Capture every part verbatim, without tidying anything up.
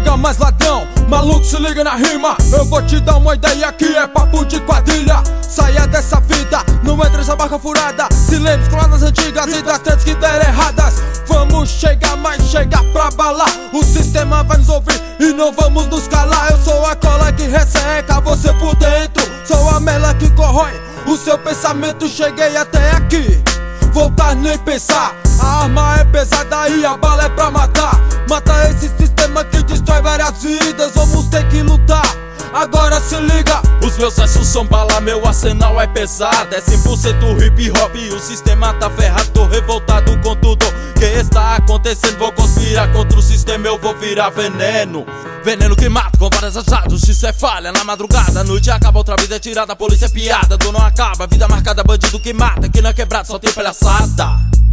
chega mais ladrão. Maluco, se liga na rima, eu vou te dar uma ideia que é papo de quadrilha. Saia dessa vida, não entra nessa barca furada. Se lembre das antigas e das tretas que deram erradas. Vamos chegar, mas chegar pra balar. O sistema vai nos ouvir e não vamos nos calar. Eu sou a cola que resseca você por dentro, sou a mela que corrói o seu pensamento. Cheguei até aqui, voltar nem pensar. A arma é pesada e a bala é pra matar. Mata esse sistema que destrói várias vidas. Vamos ter que lutar, agora se liga. Os meus versos são bala, meu arsenal é pesado. É cem por cento hip hop, o sistema tá ferrado. Tô revoltado com tudo que está acontecendo. Vou conspirar contra o sistema, eu vou virar veneno. Veneno que mata com várias achados. Isso é falha na madrugada, a noite acaba, outra vida é tirada. A polícia é piada, dor não acaba, vida marcada. Bandido que mata, que na quebrada só tem palhaçada.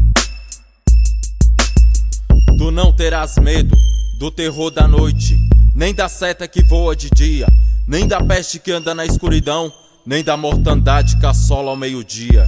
Tu não terás medo do terror da noite, nem da seta que voa de dia, nem da peste que anda na escuridão, nem da mortandade que assola ao meio-dia.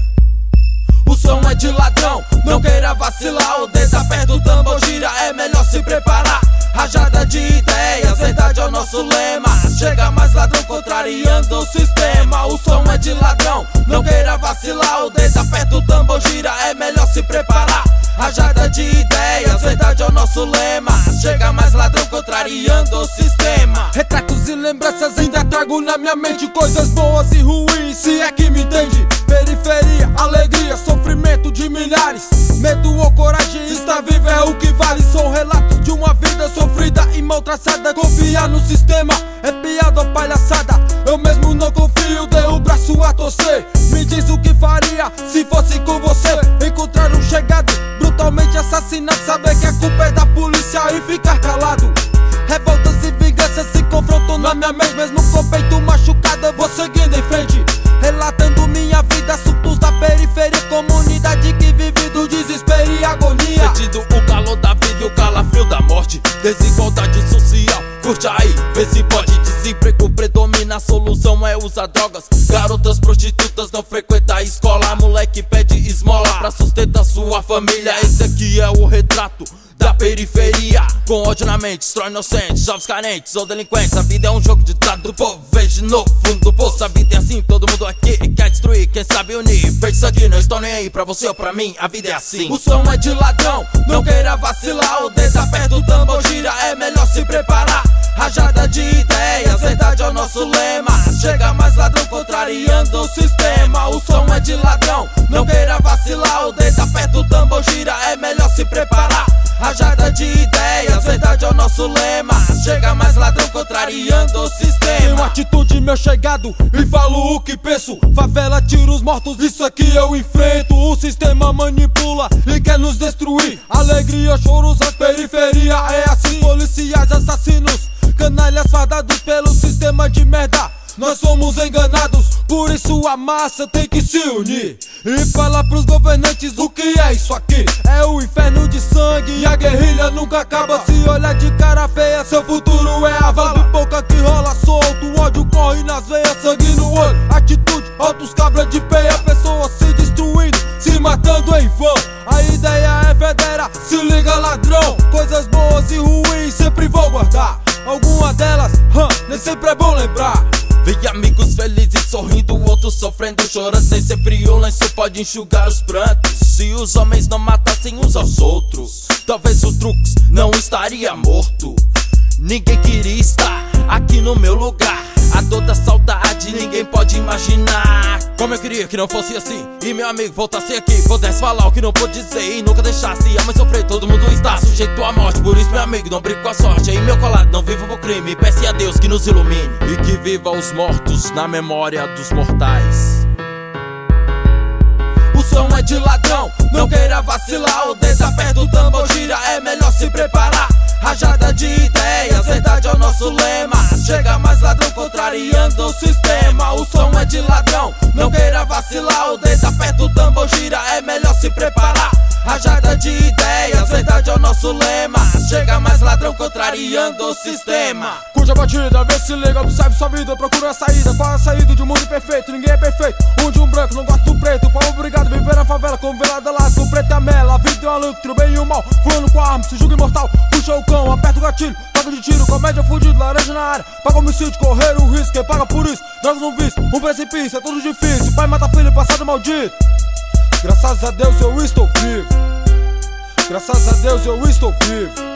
O som é de ladrão, não queira vacilar. O dedo aperta, o tambor gira, é melhor se preparar. Rajada de ideias, verdade é o nosso lema. Chega mais ladrão, contrariando o sistema. O som é de ladrão, não queira vacilar. O dedo aperta, o tambor gira, é melhor se preparar. Rajada de ideias, verdade é o nosso lema. Chega mais ladrão, contrariando o sistema. Retratos e lembranças ainda trago na minha mente, coisas boas e ruins, se é que me entende. Periferia, alegria, sofrimento de milhares. Medo ou coragem, estar vivo é o que vale. São relatos de uma vida sofrida e maltratada. Confiar no sistema é piada ou palhaçada. Eu mesmo não confio, dei o braço a torcer. Me diz o que faria se fosse com você. Encontrar um chegado brutalmente assassinado, saber que a culpa é da polícia e ficar calado. Revoltas e vinganças se confrontam na minha mente. Mesmo com o peito machucado, eu vou seguindo em frente, relatando minha vida, assuntos da periferia. Comunidade que vive do desespero e agonia. Sentindo o calor da vida e o calafrio da morte. Desigualdade social, curte aí, vê se pode. Desemprego predomina, a solução é usar drogas. Garotas prostitutas não frequentam a escola. Moleque pede esmola pra sustentar sua família. Esse aqui é o retrato da periferia. Com ódio na mente, destrói inocentes, jovens carentes ou delinquentes. A vida é um jogo de dado do povo, vejo no fundo do poço. A vida é assim, todo mundo aqui quer destruir, quem sabe unir. Vejo isso aqui, não estou nem aí pra você ou pra mim, a vida é assim. O som é de ladrão, não queira vacilar. O dedo aperta, o tambor gira, é melhor se preparar. Rajada de ideias, verdade é o nosso lema. Chega mais ladrão, contrariando o sistema. O som é de ladrão, não queira vacilar. O dedo aperta, o tambor gira, é melhor se preparar. Rajada de ideias, verdade é o nosso lema. Chega mais ladrão, contrariando o sistema. Tenho atitude, meu chegado, e falo o que penso. Favela tira os mortos, isso aqui eu enfrento. O sistema manipula e quer nos destruir. Alegria, choros, as periferia é assim. Policiais, assassinos, canalhas fadados pelo sistema de merda. Nós somos enganados, por isso a massa tem que se unir e falar pros governantes o que é isso aqui. É o inferno de sangue e a guerrilha nunca acaba. Se olhar de cara feia, seu futuro é a vala. Pouca que rola solto, o ódio corre nas veias, sangue no olho. Atitude, altos cabras de peia, pessoas se destruindo, se matando em vão. A ideia é federar, se liga ladrão. Coisas boas e ruins sempre vou guardar. Alguma delas, hum, nem sempre é bom lembrar. Vi amigos felizes sorrindo, outros sofrendo, chorando. Nem sempre o lenço pode enxugar os prantos. Se os homens não matassem uns aos outros, talvez o Trux não estaria morto. Ninguém queria estar aqui no meu lugar. A dor da saudade ninguém pode imaginar. Como eu queria que não fosse assim, e meu amigo voltasse aqui, pudesse falar o que não pôde dizer e nunca deixasse a mãe sofrer. Todo mundo está sujeito à morte, por isso meu amigo não brinco com a sorte. Aí meu colado, não vivo pro crime, peça a Deus que nos ilumine e que viva os mortos na memória dos mortais. O som é de ladrão, não queira vacilar. O dedo aperta, o tambor gira, é melhor se preparar. Rajada de ideias, verdade é o nosso lema. Chega mais ladrão, contrariando o sistema. O som é de ladrão, não queira vacilar. O dedo aperta, o tambor gira, é melhor se preparar. Rajada de ideias, verdade é o nosso lema. Chega mais ladrão, contrariando o sistema. Curte a batida, vê se liga, observe sua vida, procura a saída. Qual a saída de um mundo imperfeito? Ninguém é perfeito. Um de um branco, não gosta do preto. O povo obrigado a viver na favela com velada laço. O preto é a mela, a vida é uma luta, o bem e o mal. Fulano com a arma, se julga imortal. Puxa puxa o cão, aperta o gatilho, toca de tiro, comédia fudido, laranja na área. Paga homicídio, correr o risco, quem paga por isso? Drogas no vício, um precipício, é tudo difícil. Pai mata filho, passado maldito. Graças a Deus eu estou vivo. Graças a Deus eu estou vivo.